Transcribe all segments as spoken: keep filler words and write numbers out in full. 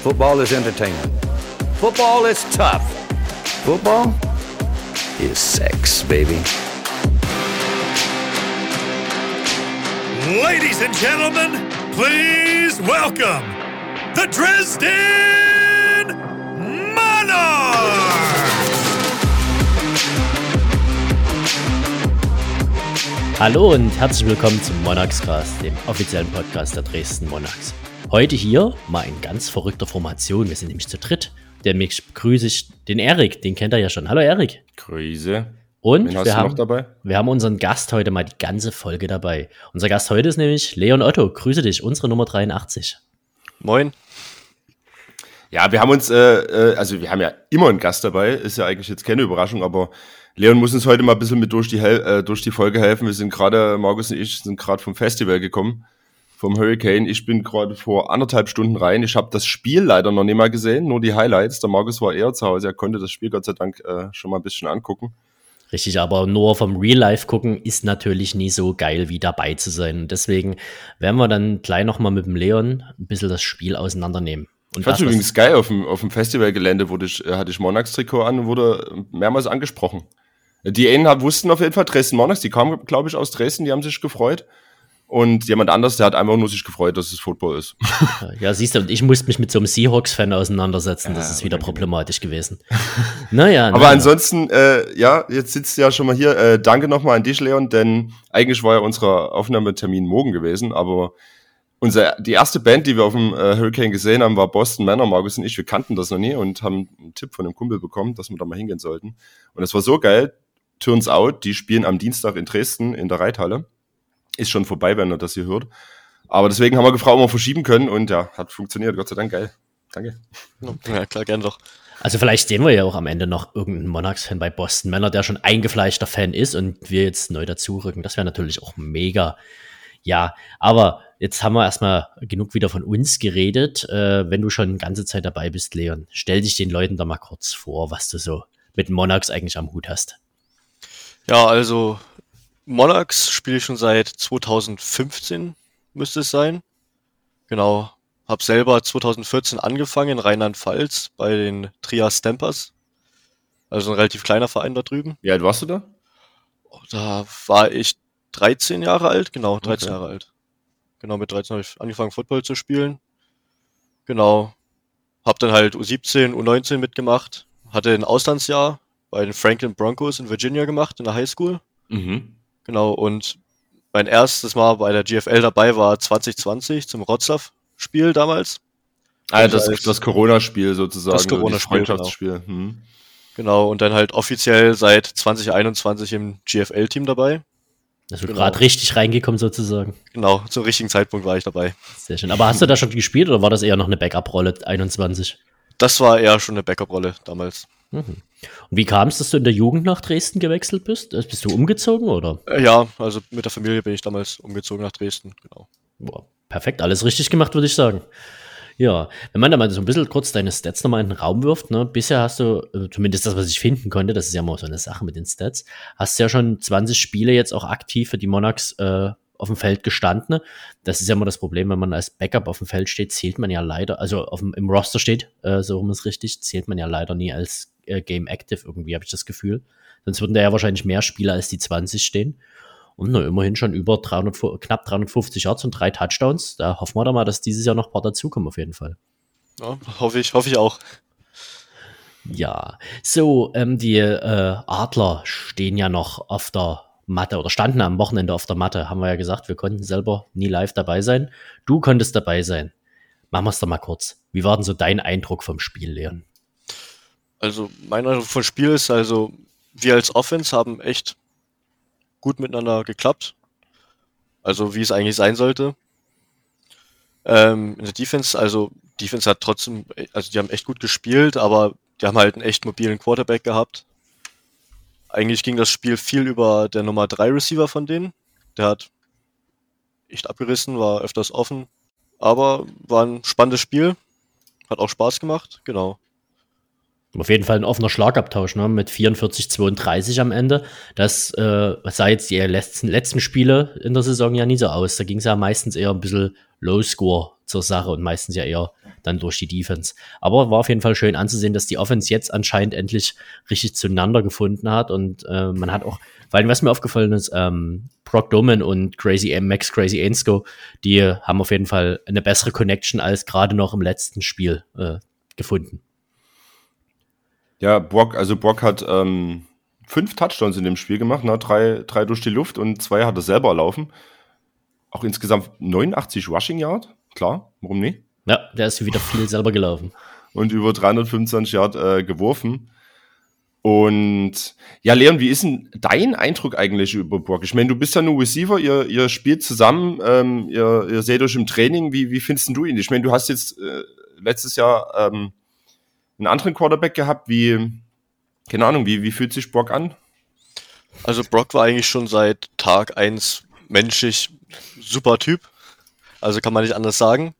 Football is entertainment. Football is tough. Football is sex, baby. Ladies and gentlemen, please welcome the Dresden Monarchs! Hallo und herzlich willkommen zum Monarchscast, dem offiziellen Podcast der Dresden Monarchs. Heute hier mal in ganz verrückter Formation. Wir sind nämlich zu dritt. Der mich begrüße ich den Erik, den kennt er ja schon. Hallo Erik. Grüße. Und Wen hast wir du haben, noch dabei? wir haben unseren Gast heute mal die ganze Folge dabei. Unser Gast heute ist nämlich Leon Otto. Grüße dich, unsere Nummer dreiundachtzig. Moin. Ja, wir haben uns, äh, äh, also wir haben ja immer einen Gast dabei, ist ja eigentlich jetzt keine Überraschung, aber Leon muss uns heute mal ein bisschen mit durch die, Hel- äh, durch die Folge helfen. Wir sind gerade, Markus und ich sind gerade vom Festival gekommen, vom Hurricane. Ich bin gerade vor anderthalb Stunden rein. Ich habe das Spiel leider noch nicht mal gesehen, nur die Highlights. Der Markus war eher zu Hause, er konnte das Spiel Gott sei Dank äh, schon mal ein bisschen angucken. Richtig, aber nur vom Real Life gucken ist natürlich nie so geil, wie dabei zu sein. Und deswegen werden wir dann gleich nochmal mit dem Leon ein bisschen das Spiel auseinandernehmen. Und Ich fand das, es übrigens geil, auf dem, auf dem Festivalgelände wurde ich, äh, hatte ich Monarchs-Trikot an und wurde mehrmals angesprochen. Die einen haben, wussten auf jeden Fall Dresden Monarchs, die kamen, glaube ich, aus Dresden, die haben sich gefreut. Und jemand anders, der hat einfach nur sich gefreut, dass es Football ist. Ja, siehst du, und ich musste mich mit so einem Seahawks-Fan auseinandersetzen. Das Ja, ist wieder okay. problematisch gewesen. Naja. Aber naja. ansonsten, äh, ja, jetzt sitzt du ja schon mal hier. Äh, danke nochmal an dich, Leon, denn eigentlich war ja unser Aufnahmetermin morgen gewesen, aber unser, die erste Band, die wir auf dem äh, Hurricane gesehen haben, war Boston Manor. Markus und ich, wir kannten das noch nie und haben einen Tipp von einem Kumpel bekommen, dass wir da mal hingehen sollten. Und es war so geil. Turns out, die spielen am Dienstag in Dresden in der Reithalle. Ist schon vorbei, wenn ihr das hier hört. Aber deswegen haben wir gefragt, ob wir verschieben können und ja, hat funktioniert. Gott sei Dank, geil. Danke. Ja, klar, gern doch. Also vielleicht sehen wir ja auch am Ende noch irgendeinen Monarchs-Fan bei Boston Manor, der schon eingefleischter Fan ist und wir jetzt neu dazurücken. Das wäre natürlich auch mega. Ja, aber jetzt haben wir erstmal genug wieder von uns geredet. Äh, wenn du schon die ganze Zeit dabei bist, Leon, stell dich den Leuten da mal kurz vor, was du so mit Monarchs eigentlich am Hut hast. Ja, also Monarchs spiele ich schon seit zweitausendfünfzehn, müsste es sein. Genau, habe selber zweitausendvierzehn angefangen in Rheinland-Pfalz bei den Trias Stampers. Also ein relativ kleiner Verein da drüben. Wie alt warst du da? Da war ich dreizehn Jahre alt, genau, dreizehn Okay. Jahre alt. Genau, mit dreizehn habe ich angefangen Football zu spielen. Genau, habe dann halt U siebzehn, U neunzehn mitgemacht. Hatte ein Auslandsjahr bei den Franklin Broncos in Virginia gemacht, in der Highschool. Mhm. Genau, und mein erstes Mal bei der G F L dabei war zwanzig zwanzig zum Wroclaw-Spiel damals. Ah, das, als- das Corona-Spiel sozusagen. Das Corona-Spiel, Das Freundschaftsspiel. Mhm. Genau, und dann halt offiziell seit zwanzig einundzwanzig im G F L-Team dabei. Also Genau. gerade richtig reingekommen sozusagen. Genau, zum richtigen Zeitpunkt war ich dabei. Sehr schön. Aber hast du da schon gespielt oder war das eher noch eine Backup-Rolle, einundzwanzig? Das war eher schon eine Backup-Rolle damals. Mhm. Und wie kam es, dass du in der Jugend nach Dresden gewechselt bist? Also bist du umgezogen oder? Äh, ja, also mit der Familie bin ich damals umgezogen nach Dresden, genau. Boah, perfekt, alles richtig gemacht, würde ich sagen. Ja, wenn man da mal so ein bisschen kurz deine Stats nochmal in den Raum wirft, ne, bisher hast du, äh, zumindest das, was ich finden konnte, das ist ja mal so eine Sache mit den Stats, hast ja schon zwanzig Spiele jetzt auch aktiv für die Monarchs äh, auf dem Feld gestanden. Das ist ja immer das Problem, wenn man als Backup auf dem Feld steht, zählt man ja leider, also auf dem, im Roster steht, äh, so rum ist richtig, zählt man ja leider nie als äh, Game Active irgendwie, habe ich das Gefühl. Sonst würden da ja wahrscheinlich mehr Spieler als die zwanzig stehen. Und na, immerhin schon über dreihundert, knapp dreihundertfünfzig Yards und drei Touchdowns. Da hoffen wir doch mal, dass dieses Jahr noch ein paar dazukommen auf jeden Fall. Ja, hoffe ich, hoffe ich auch. Ja, so, ähm, die äh, Adler stehen ja noch auf der Matte oder standen am Wochenende auf der Matte, haben wir ja gesagt, wir konnten selber nie live dabei sein. Du konntest dabei sein. Machen wir es doch mal kurz. Wie war denn so dein Eindruck vom Spiel, Leon? Also mein Eindruck vom Spiel ist, also wir als Offense haben echt gut miteinander geklappt. Also wie es eigentlich sein sollte. Ähm, in der Defense, also Defense hat trotzdem, also die haben echt gut gespielt, aber die haben halt einen echt mobilen Quarterback gehabt. Eigentlich ging das Spiel viel über der Nummer drei Receiver von denen. Der hat echt abgerissen, war öfters offen. Aber war ein spannendes Spiel. Hat auch Spaß gemacht, genau. Auf jeden Fall ein offener Schlagabtausch, ne? Mit vierundvierzig zweiunddreißig am Ende. Das äh, sah jetzt die letzten, letzten Spiele in der Saison ja nie so aus. Da ging es ja meistens eher ein bisschen Low-Score zur Sache und meistens ja eher dann durch die Defense. Aber war auf jeden Fall schön anzusehen, dass die Offense jetzt anscheinend endlich richtig zueinander gefunden hat. Und äh, man hat auch, vor allem was mir aufgefallen ist, ähm, Brock Doman und Crazy Max Crazy Ainsko, die haben auf jeden Fall eine bessere Connection als gerade noch im letzten Spiel äh, gefunden. Ja, Brock, also Brock hat ähm, fünf Touchdowns in dem Spiel gemacht, ne? drei, drei durch die Luft und zwei hat er selber erlaufen. Auch insgesamt neunundachtzig Rushing Yard, klar, warum nicht? Ja, der ist wieder viel selber gelaufen. Und über dreihundertfünfundzwanzig Yard äh, geworfen. Und ja, Leon, wie ist denn dein Eindruck eigentlich über Brock? Ich meine, du bist ja nur Receiver, ihr, ihr spielt zusammen, ähm, ihr, ihr seht euch im Training. Wie, wie findest du ihn? Ich meine, du hast jetzt äh, letztes Jahr ähm, einen anderen Quarterback gehabt. Wie, keine Ahnung, wie, wie fühlt sich Brock an? Also Brock war eigentlich schon seit Tag eins menschlich super Typ. Also kann man nicht anders sagen.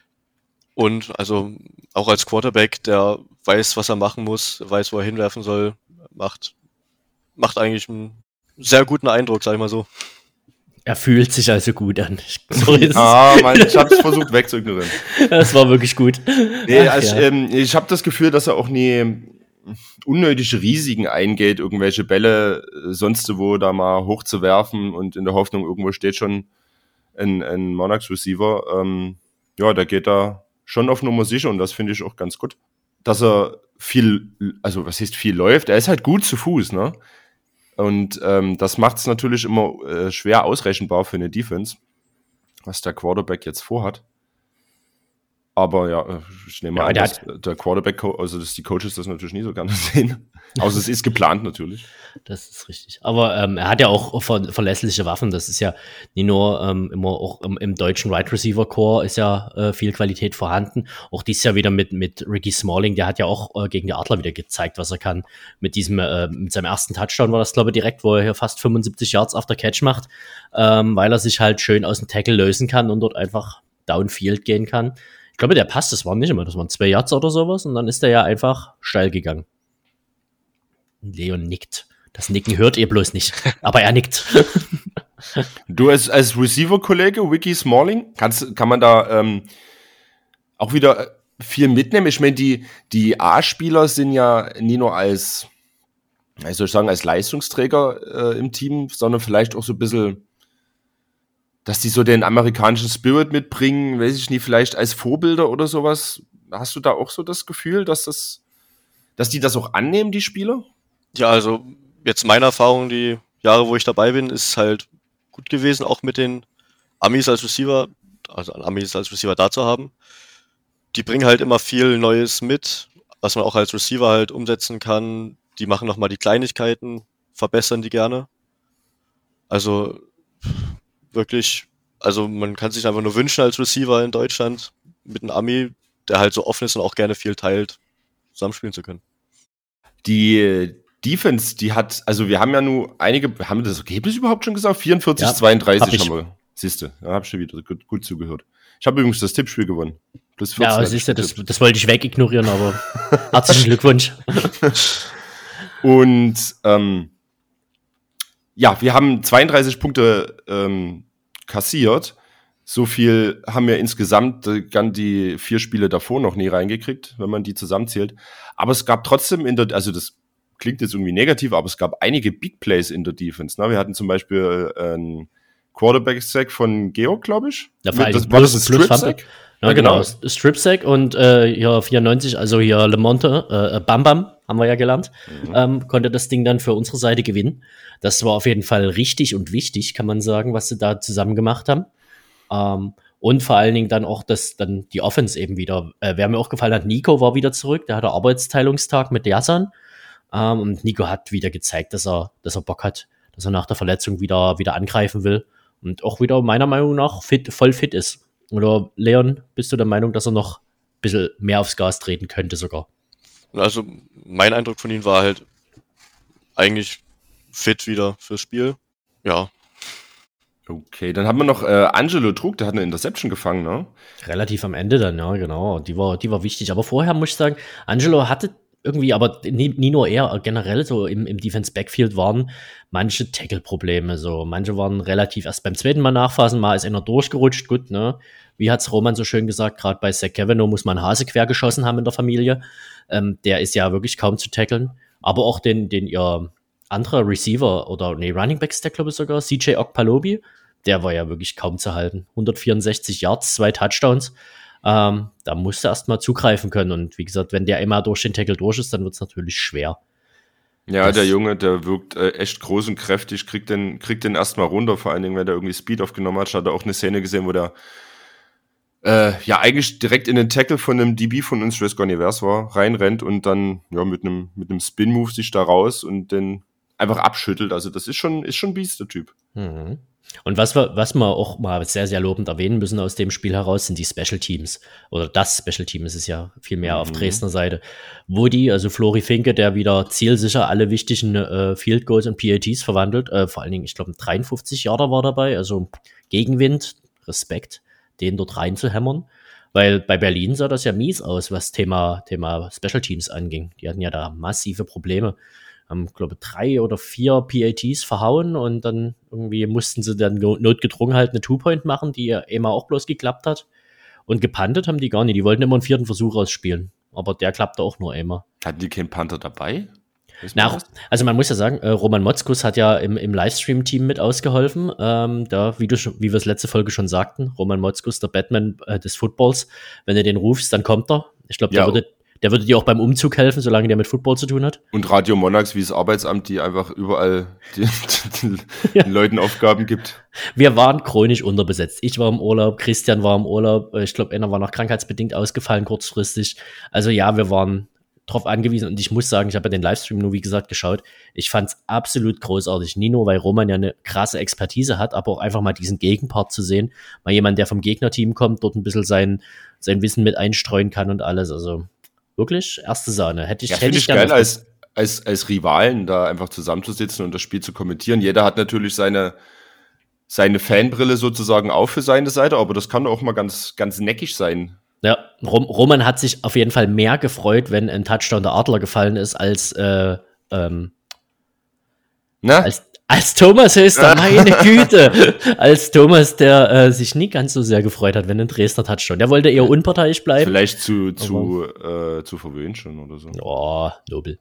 Und also auch als Quarterback, der weiß, was er machen muss, weiß, wo er hinwerfen soll, macht, macht eigentlich einen sehr guten Eindruck, sag ich mal so. Er fühlt sich also gut an. So ist ah, Mann, ich hab's versucht wegzuignorieren. Das war wirklich gut. Nee, Ach, also, ja. ähm, ich habe das Gefühl, dass er auch nie unnötige Risiken eingeht, irgendwelche Bälle äh, sonst wo da mal hochzuwerfen und in der Hoffnung, irgendwo steht schon ein, ein Monarchs-Receiver. Ähm, ja, der geht da schon auf Nummer sicher und das finde ich auch ganz gut. Dass er viel, also was heißt viel läuft, er ist halt gut zu Fuß, ne? Und ähm, das macht es natürlich immer äh, schwer ausrechenbar für eine Defense, was der Quarterback jetzt vorhat. Aber ja, ich nehme Ja, an, der dass der Quarterback, also dass die Coaches das natürlich nie so gerne sehen. Außer es ist geplant natürlich. Das ist richtig. Aber ähm, er hat ja auch ver- verlässliche Waffen. Das ist ja nicht nur ähm, immer auch im, im deutschen Wide Receiver Core ist ja äh, viel Qualität vorhanden. Auch dieses Jahr wieder mit mit Ricky Smalling. Der hat ja auch äh, gegen die Adler wieder gezeigt, was er kann. Mit diesem äh, mit seinem ersten Touchdown war das glaube ich direkt, wo er hier fast fünfundsiebzig Yards after Catch macht, ähm, weil er sich halt schön aus dem Tackle lösen kann und dort einfach downfield gehen kann. Ich glaube, der passt. Das waren nicht immer, das waren zwei Yards oder sowas und dann ist er ja einfach steil gegangen. Leon nickt. Das Nicken hört ihr bloß nicht, aber er nickt. Du als, als Receiver-Kollege, Ricky Smalling, kannst, kann man da ähm, auch wieder viel mitnehmen? Ich meine, die, die A-Spieler sind ja nie nur als, wie soll ich sagen, als Leistungsträger äh, im Team, sondern vielleicht auch so ein bisschen, dass die so den amerikanischen Spirit mitbringen, weiß ich nicht, vielleicht als Vorbilder oder sowas. Hast du da auch so das Gefühl, dass das, dass die das auch annehmen, die Spieler? Ja, also jetzt meine Erfahrung, die Jahre, wo ich dabei bin, ist halt gut gewesen, auch mit den Amis als Receiver, also Amis als Receiver da zu haben. Die bringen halt immer viel Neues mit, was man auch als Receiver halt umsetzen kann. Die machen nochmal die Kleinigkeiten, verbessern die gerne. Also wirklich, also man kann sich einfach nur wünschen als Receiver in Deutschland mit einem Ami, der halt so offen ist und auch gerne viel teilt, zusammenspielen zu können. Die Defense, die hat, also wir haben ja nur einige, haben wir das Ergebnis überhaupt schon gesagt? vierundvierzig zweiunddreißig hab ich. haben wir. Siehste, da hab ich schon wieder gut, gut zugehört. Ich habe übrigens das Tippspiel gewonnen. Plus vierzehn Ja, hatte ich siehst du, das, getippt. das wollte ich wegignorieren, aber herzlichen Glückwunsch. Und ähm, ja, wir haben zweiunddreißig Punkte ähm, kassiert. So viel haben wir insgesamt äh, gan- die vier Spiele davor noch nie reingekriegt, wenn man die zusammenzählt. Aber es gab trotzdem in der, also das klingt jetzt irgendwie negativ, aber es gab einige Big Plays in der Defense. Ne? Wir hatten zum Beispiel äh, einen Quarterback-Sack von Georg, glaube ich. Ja, vor allem das, war das ein plus- plus Strip-Sack? Fumble. Ja, genau. Strip-Sack und äh, hier vierundneunzig, also hier LeMonte, äh, Bam Bam, haben wir ja gelernt, mhm. ähm, konnte das Ding dann für unsere Seite gewinnen. Das war auf jeden Fall richtig und wichtig, kann man sagen, was sie da zusammen gemacht haben. Ähm, und vor allen Dingen dann auch, dass dann die Offense eben wieder, äh, wer mir auch gefallen hat, Nico war wieder zurück, der hatte Arbeitsteilungstag mit Yasan. Ähm, und Nico hat wieder gezeigt, dass er, dass er Bock hat, dass er nach der Verletzung wieder, wieder angreifen will und auch wieder meiner Meinung nach fit, voll fit ist. Oder Leon, bist du der Meinung, dass er noch ein bisschen mehr aufs Gas treten könnte sogar? Also mein Eindruck von ihm war halt eigentlich fit wieder fürs Spiel. Ja. Okay, dann haben wir noch äh, Angelo Trug, der hat eine Interception gefangen, ne? Relativ am Ende dann, ja, genau. Die war, die war wichtig. Aber vorher muss ich sagen, Angelo hatte irgendwie, aber nie, nie nur er, generell so im, im Defense-Backfield waren manche Tackle-Probleme. So. Manche waren relativ, erst beim zweiten Mal nachfassen, mal ist einer durchgerutscht, gut, ne? Wie hat's Roman so schön gesagt, gerade bei Zach Cavanaugh muss man Hase quer geschossen haben in der Familie. Ähm, der ist ja wirklich kaum zu tackeln. Aber auch den, den ihr anderer Receiver oder, nee, Running Back Stack, glaube ich sogar, C J Okpalobi, der war ja wirklich kaum zu halten. hundertvierundsechzig Yards, zwei Touchdowns. Ähm, da musst du erst mal zugreifen können. Und wie gesagt, wenn der immer durch den Tackle durch ist, dann wird es natürlich schwer. Ja, das der Junge, der wirkt äh, echt groß und kräftig, kriegt den, kriegt den erstmal runter, vor allen Dingen, wenn der irgendwie Speed aufgenommen hat. Ich hatte auch eine Szene gesehen, wo der äh, ja eigentlich direkt in den Tackle von einem D B von uns, ich weiß gar nicht, wer es war, reinrennt und dann ja mit einem mit einem Spin-Move sich da raus und den einfach abschüttelt. Also das ist schon, ist schon Biest, der Typ. Mhm. Und was wir, was wir auch mal sehr, sehr lobend erwähnen müssen aus dem Spiel heraus, sind die Special Teams. Oder das Special Team ist es ja viel mehr mhm. auf Dresdner Seite. Wo die, also Flori Finke, der wieder zielsicher alle wichtigen äh, Field Goals und P A Ts verwandelt, äh, vor allen Dingen, ich glaube, ein dreiundfünfzig Yarder war dabei, also Gegenwind, Respekt, den dort reinzuhämmern. Weil bei Berlin sah das ja mies aus, was Thema, Thema Special Teams anging. Die hatten ja da massive Probleme. Haben, glaube ich, drei oder vier P A Ts verhauen und dann irgendwie mussten sie dann notgedrungen halt eine Two-Point machen, die ja immer auch bloß geklappt hat. Und gepuntet haben die gar nicht. Die wollten immer einen vierten Versuch ausspielen. Aber der klappte auch nur immer. Hatten die keinen Panther dabei? Na, also man muss ja sagen, äh, Roman Motzkus hat ja im, im Livestream-Team mit ausgeholfen. Ähm, da, wie, du schon, wie wir es letzte Folge schon sagten, Roman Motzkus, der Batman äh, des Footballs. Wenn du den rufst, dann kommt er. Ich glaube, der ja. würde Der würde dir auch beim Umzug helfen, solange der mit Football zu tun hat. Und Radio Monarchs, wie das Arbeitsamt, die einfach überall die, die, ja. den Leuten Aufgaben gibt. Wir waren chronisch unterbesetzt. Ich war im Urlaub, Christian war im Urlaub. Ich glaube, einer war noch krankheitsbedingt ausgefallen kurzfristig. Also ja, wir waren drauf angewiesen. Und ich muss sagen, ich habe ja den Livestream nur, wie gesagt, geschaut. Ich fand es absolut großartig. Nie nur, weil Roman ja eine krasse Expertise hat, aber auch einfach mal diesen Gegenpart zu sehen. Mal jemand, der vom Gegnerteam kommt, dort ein bisschen sein, sein Wissen mit einstreuen kann und alles. Also wirklich, erste Sahne. Hätte ich, ja, hätte finde ich ich geil, als, als, als Rivalen da einfach zusammenzusitzen und das Spiel zu kommentieren. Jeder hat natürlich seine, seine Fanbrille sozusagen auch für seine Seite, aber das kann auch mal ganz, ganz neckig sein. Ja, Rom- Roman hat sich auf jeden Fall mehr gefreut, wenn ein Touchdown der Adler gefallen ist, als, äh, ähm, Na? als Als Thomas Höster, meine Güte, als Thomas, der äh, sich nie ganz so sehr gefreut hat, wenn ein Dresdner Touchdown. Der wollte eher unparteiisch bleiben. Vielleicht zu, zu, äh, zu verwöhnt schon oder so. Oh, nobel.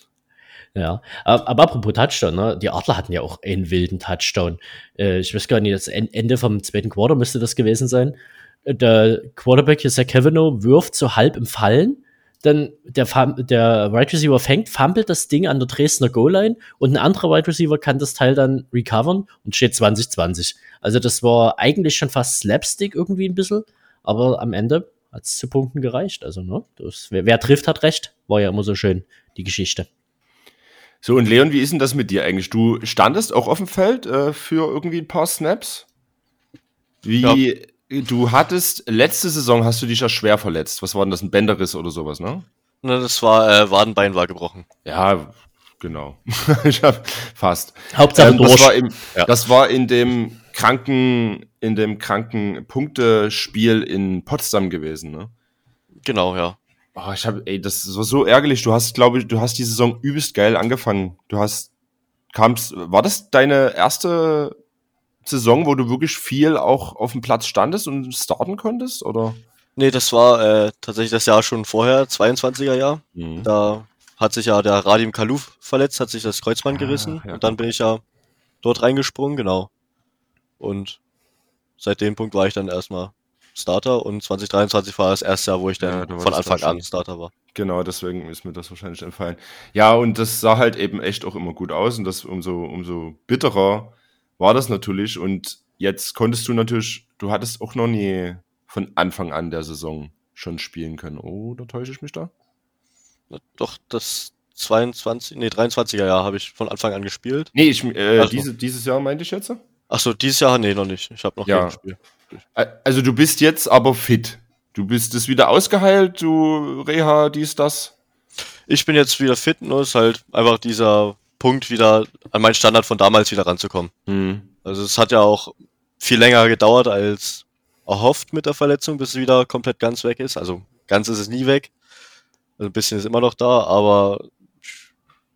Ja, aber, aber apropos Touchdown, ne? Die Adler hatten ja auch einen wilden Touchdown. Äh, ich weiß gar nicht, das Ende vom zweiten Quarter müsste das gewesen sein. Der Quarterback hier, Zach Cavanaugh, wirft so halb im Fallen. Dann der, der Wide Receiver fängt, fummelt das Ding an der Dresdner Goal-Line und ein anderer Wide Receiver kann das Teil dann recovern und steht zwanzig zwanzig. Also das war eigentlich schon fast Slapstick irgendwie ein bisschen, aber am Ende hat es zu Punkten gereicht. Also ne, das, wer, wer trifft, hat recht. War ja immer so schön, die Geschichte. So, und Leon, wie ist denn das mit dir eigentlich? Du standest auch auf dem Feld äh, für irgendwie ein paar Snaps? Wie... Ja. Du hattest, letzte Saison hast du dich ja schwer verletzt. Was war denn das, ein Bänderriss oder sowas, ne? Ne, das war, äh, Wadenbein war gebrochen. Ja, genau. Ich hab fast. Hauptsache ähm, durch. Das war, im, ja. das war in dem kranken, in dem kranken Punktespiel in Potsdam gewesen, ne? Genau, ja. Oh, ich hab, ey, das war so ärgerlich. Du hast, glaube ich, du hast die Saison übelst geil angefangen. Du hast, kamst, war das deine erste Saison, wo du wirklich viel auch auf dem Platz standest und starten konntest, oder? Nee, das war äh, tatsächlich das Jahr schon vorher, zweiundzwanziger Jahr. Mhm. Da hat sich ja der Radim Kaluf verletzt, hat sich das Kreuzband ah, gerissen ja. Und dann bin ich ja dort reingesprungen, genau. Und seit dem Punkt war ich dann erstmal Starter und zwanzig dreiundzwanzig war das erste Jahr, wo ich dann ja, von Anfang an Starter war. Genau, deswegen ist mir das wahrscheinlich entfallen. Ja, und das sah halt eben echt auch immer gut aus und das umso, umso bitterer war das natürlich. Und jetzt konntest du natürlich, du hattest auch noch nie von Anfang an der Saison schon spielen können. Oh, da täusche ich mich da? Doch, das zweiundzwanzig, nee, dreiundzwanziger Jahr habe ich von Anfang an gespielt. Nee, ich, äh, also. diese, dieses Jahr meinte ich jetzt? Achso, dieses Jahr? Nee, noch nicht. Ich habe noch ja. kein Spiel. Also du bist jetzt aber fit. Du bist es wieder ausgeheilt, du Reha, dies, das? Ich bin jetzt wieder fit, nur ist halt einfach dieser Punkt, wieder an meinen Standard von damals wieder ranzukommen. Mhm. Also es hat ja auch viel länger gedauert als erhofft mit der Verletzung, bis es wieder komplett ganz weg ist. Also ganz ist es nie weg. Also ein bisschen ist immer noch da, aber ich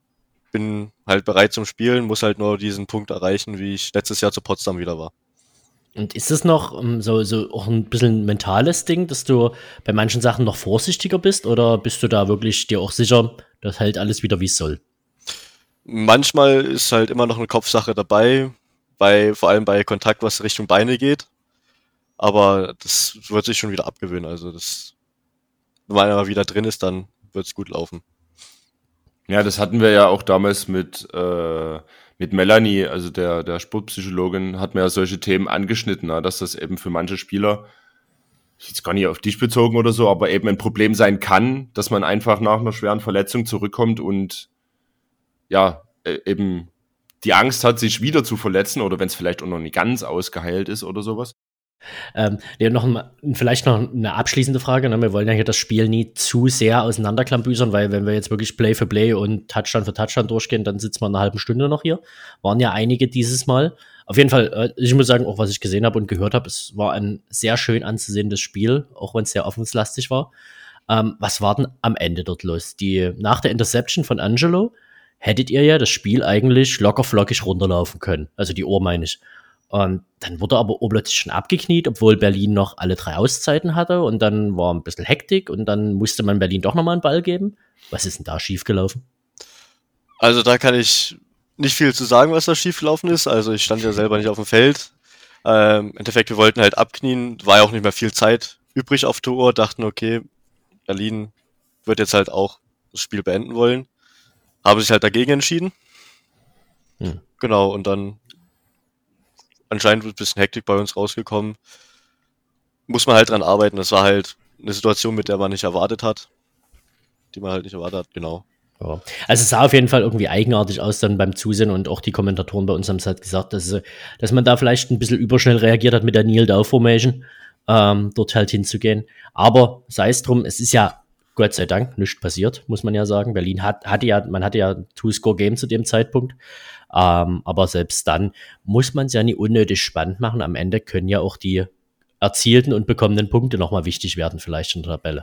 bin halt bereit zum Spielen, muss halt nur diesen Punkt erreichen, wie ich letztes Jahr zu Potsdam wieder war. Und ist es noch um, so, so auch ein bisschen ein mentales Ding, dass du bei manchen Sachen noch vorsichtiger bist oder bist du da wirklich dir auch sicher, das hält alles wieder wie es soll? Manchmal ist halt immer noch eine Kopfsache dabei, bei, vor allem bei Kontakt, was Richtung Beine geht. Aber das wird sich schon wieder abgewöhnen. Also das, wenn man mal wieder drin ist, dann wird es gut laufen. Ja, das hatten wir ja auch damals mit, äh, mit Melanie, also der, der Sportpsychologin, hat mir ja solche Themen angeschnitten, na, dass das eben für manche Spieler, jetzt gar nicht auf dich bezogen oder so, aber eben ein Problem sein kann, dass man einfach nach einer schweren Verletzung zurückkommt und ja, äh, eben die Angst hat, sich wieder zu verletzen oder wenn es vielleicht auch noch nicht ganz ausgeheilt ist oder sowas. Ähm, ja, noch ein, vielleicht noch eine abschließende Frage. Ne? Wir wollen ja hier das Spiel nie zu sehr auseinanderklambüsern, weil wenn wir jetzt wirklich Play für Play und Touchdown für Touchdown durchgehen, dann sitzen wir in einer halben Stunde noch hier. Waren ja einige dieses Mal. Auf jeden Fall, äh, ich muss sagen, auch was ich gesehen habe und gehört habe, es war ein sehr schön anzusehendes Spiel, auch wenn es sehr offenslastig war. Ähm, was war denn am Ende dort los? Die, nach der Interception von Angelo hättet ihr ja das Spiel eigentlich locker flockig runterlaufen können. Also die Uhr meine ich. Und dann wurde aber plötzlich schon abgekniet, obwohl Berlin noch alle drei Auszeiten hatte. Und dann war ein bisschen Hektik und dann musste man Berlin doch nochmal einen Ball geben. Was ist denn da schiefgelaufen? Also da kann ich nicht viel zu sagen, was da schiefgelaufen ist. Also ich stand ja selber nicht auf dem Feld. Ähm, Im Endeffekt, wir wollten halt abknien. War ja auch nicht mehr viel Zeit übrig auf der Uhr. Dachten, okay, Berlin wird jetzt halt auch das Spiel beenden wollen. Haben sich halt dagegen entschieden. Hm. Genau, und dann anscheinend wird ein bisschen Hektik bei uns rausgekommen. Muss man halt dran arbeiten. Das war halt eine Situation, mit der man nicht erwartet hat. Die man halt nicht erwartet hat, genau. Ja. Also es sah auf jeden Fall irgendwie eigenartig aus dann beim Zusehen und auch die Kommentatoren bei uns haben es halt gesagt, dass, dass man da vielleicht ein bisschen überschnell reagiert hat mit der Kneel-Down-Formation, ähm, dort halt hinzugehen. Aber sei es drum, es ist ja Gott sei Dank nichts passiert, muss man ja sagen. Berlin hat, hatte ja, man hatte ja ein Two-Score-Game zu dem Zeitpunkt. Ähm, aber selbst dann muss man es ja nicht unnötig spannend machen. Am Ende können ja auch die erzielten und bekommenen Punkte nochmal wichtig werden, vielleicht in der Tabelle.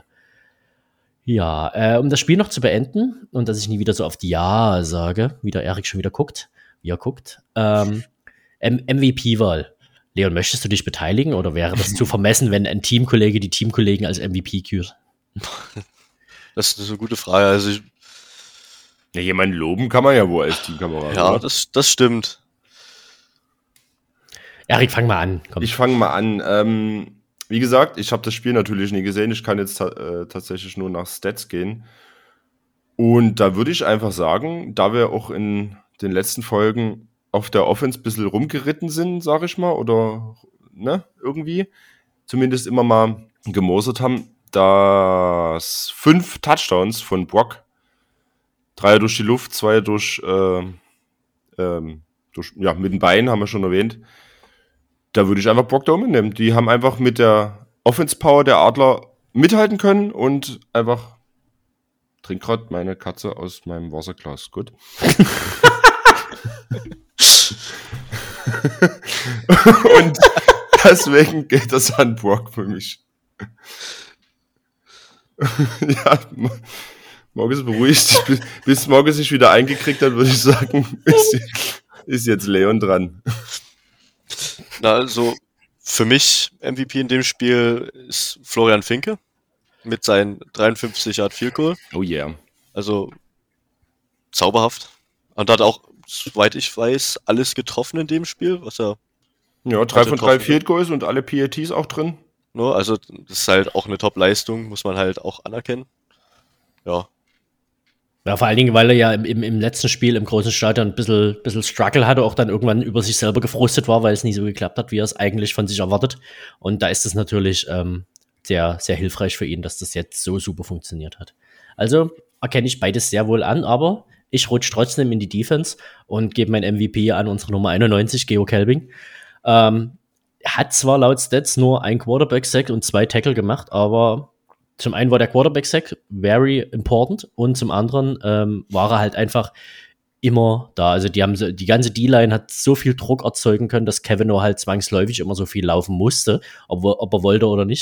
Ja, äh, um das Spiel noch zu beenden und dass ich nie wieder so auf die Ja sage, wie der Erik schon wieder guckt, wie er guckt. Ähm, M V P-Wahl. Leon, möchtest du dich beteiligen oder wäre das zu vermessen, wenn ein Teamkollege die Teamkollegen als M V P kürt? Das ist eine gute Frage. Also ich, ja, jemanden loben kann man ja wohl als Teamkamerad. ja, das, das stimmt. Erik, fang mal an. Komm. Ich fange mal an. Ähm, wie gesagt, ich habe das Spiel natürlich nie gesehen. Ich kann jetzt ta- äh, tatsächlich nur nach Stats gehen. Und da würde ich einfach sagen, da wir auch in den letzten Folgen auf der Offense ein bisschen rumgeritten sind, sage ich mal, oder ne, irgendwie, zumindest immer mal gemosert haben, dass fünf Touchdowns von Brock, drei durch die Luft, zwei durch, äh, ähm, durch ja, mit den Beinen, haben wir schon erwähnt. Da würde ich einfach Brock Daumen nehmen. Die haben einfach mit der Offense-Power der Adler mithalten können und einfach trink gerade meine Katze aus meinem Wasserglas. Gut. Und deswegen geht das an Brock für mich. Ja, Morgen beruhigt, bis, bis Morgen sich wieder eingekriegt hat, würde ich sagen, ist, ist jetzt Leon dran. Na, also für mich M V P in dem Spiel ist Florian Finke mit seinen dreiundfünfzig Yard Field Goal. Oh yeah. Also zauberhaft. Und hat auch, soweit ich weiß, alles getroffen in dem Spiel, was er. Ja, drei von drei Field Goals und alle P A Ts auch drin. No, also das ist halt auch eine Top-Leistung, muss man halt auch anerkennen. Ja. Ja, vor allen Dingen, weil er ja im, im, im letzten Spiel im großen Stadion ein bisschen, bisschen Struggle hatte, auch dann irgendwann über sich selber gefrustet war, weil es nie so geklappt hat, wie er es eigentlich von sich erwartet. Und da ist es natürlich ähm, sehr, sehr hilfreich für ihn, dass das jetzt so super funktioniert hat. Also erkenne ich beides sehr wohl an, aber ich rutsche trotzdem in die Defense und gebe mein M V P an unsere Nummer einundneunzig, Geo Kelbing. Ähm, hat zwar laut Stats nur ein Quarterback-Sack und zwei Tackle gemacht, aber zum einen war der Quarterback-Sack very important und zum anderen ähm, war er halt einfach immer da. Also die haben so, die ganze D-Line hat so viel Druck erzeugen können, dass Kevin nur halt zwangsläufig immer so viel laufen musste, ob, ob er wollte oder nicht.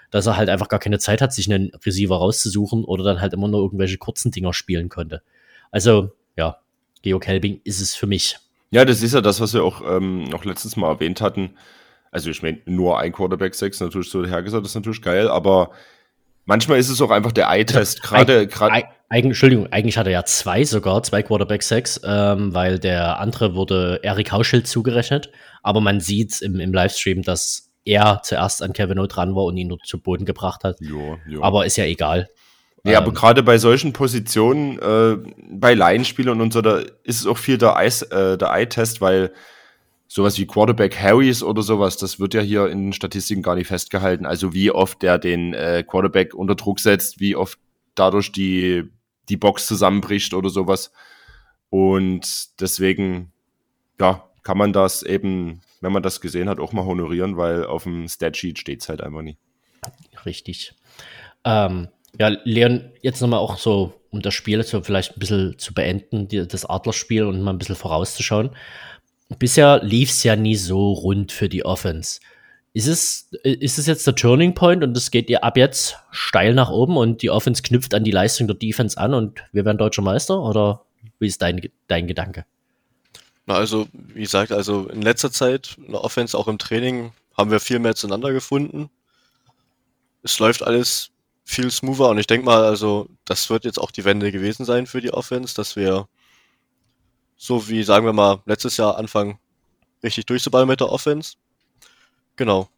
dass er halt einfach gar keine Zeit hat, sich einen Receiver rauszusuchen oder dann halt immer nur irgendwelche kurzen Dinger spielen konnte. Also, ja, Georg Helbing ist es für mich. Ja, das ist ja das, was wir auch ähm, noch letztens mal erwähnt hatten. Also ich meine, nur ein Quarterback-Sex, natürlich so hergesagt, das ist natürlich geil, aber manchmal ist es auch einfach der Eye-Test. Gerade, gerade. Eigen, Entschuldigung, eigentlich hat er ja zwei sogar, zwei Quarterback-Sacks, ähm, weil der andere wurde Eric Hauschild zugerechnet, aber man sieht im, im Livestream, dass er zuerst an Kevin O dran war und ihn nur zu Boden gebracht hat. Jo, jo. Aber ist ja egal. Ja, ähm, aber gerade bei solchen Positionen, äh, bei Laienspielern und so, da ist es auch viel der Eye- äh, der Eye-Test, weil sowas wie Quarterback Harrys oder sowas, das wird ja hier in den Statistiken gar nicht festgehalten. Also wie oft der den äh, Quarterback unter Druck setzt, wie oft dadurch die, die Box zusammenbricht oder sowas. Und deswegen, ja, kann man das eben, wenn man das gesehen hat, auch mal honorieren, weil auf dem Statsheet steht es halt einfach nicht. Richtig. Ähm, ja, Leon, jetzt nochmal auch so, um das Spiel so vielleicht ein bisschen zu beenden, die, das Adlerspiel und mal ein bisschen vorauszuschauen. Bisher lief es ja nie so rund für die Offense. Ist es, ist es jetzt der Turning Point und es geht ihr ab jetzt steil nach oben und die Offense knüpft an die Leistung der Defense an und wir werden deutscher Meister? Oder wie ist dein, dein Gedanke? Na, also, wie gesagt, also in letzter Zeit, in der Offense, auch im Training, haben wir viel mehr zueinander gefunden. Es läuft alles viel smoother und ich denke mal, also, das wird jetzt auch die Wende gewesen sein für die Offense, dass wir so wie, sagen wir mal, letztes Jahr anfangen, richtig durchzuballen mit der Offense. Genau.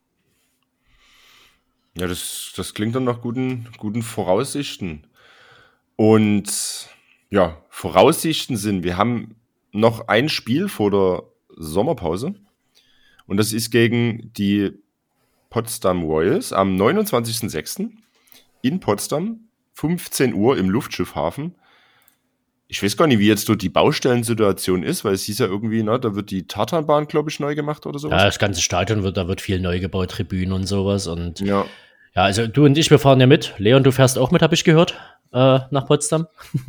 Ja, das, das klingt dann nach guten, guten Voraussichten. Und ja, Voraussichten sind, wir haben noch ein Spiel vor der Sommerpause und das ist gegen die Potsdam Royals am neunundzwanzigsten sechsten in Potsdam, fünfzehn Uhr im Luftschiffhafen. Ich weiß gar nicht, wie jetzt dort die Baustellensituation ist, weil es hieß ja irgendwie, ne, da wird die Tatanbahn, glaube ich, neu gemacht oder sowas. Ja, das ganze Stadion wird, da wird viel neu gebaut, Tribünen und sowas. Und ja. ja, also du und ich, wir fahren ja mit. Leon, du fährst auch mit, habe ich gehört, äh, nach Potsdam.